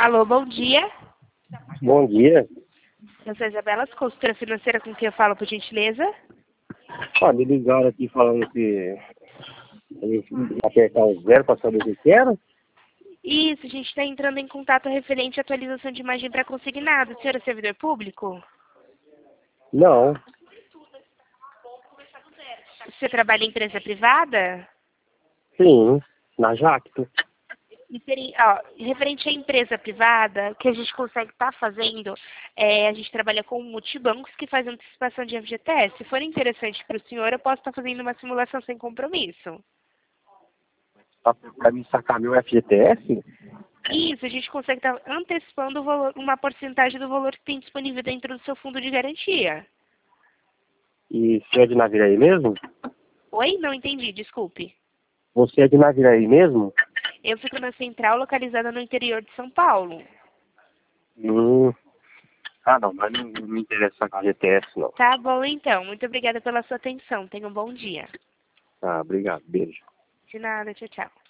Alô, bom dia. Bom dia. Eu sou a Isabela, consultora financeira, com quem eu falo, por gentileza. Ó, me ligaram aqui falando que a gente ia apertar o zero para saber o que que era. Isso, a gente está entrando em contato referente à atualização de imagem para consignado. O senhor é servidor público? Não, Você trabalha em empresa privada? sim, na Jacto. Referente à empresa privada, o que a gente consegue estar fazendo a gente trabalha com multibancos que fazem antecipação de FGTS. Se for interessante para o senhor, eu posso estar fazendo uma simulação sem compromisso. Para me sacar meu FGTS? Isso, a gente consegue estar antecipando o valor, uma porcentagem do valor que tem disponível dentro do seu fundo de garantia. E você é de Naviraí mesmo? Oi? Não entendi, desculpe. Você é de Naviraí mesmo? Eu fico na central localizada no interior de São Paulo. Hum. Ah, não, mas não me interessa sacar FGTS, não. Tá bom, então. Muito obrigada pela sua atenção. Tenha um bom dia. Ah, obrigado. Beijo. De nada, tchau, tchau.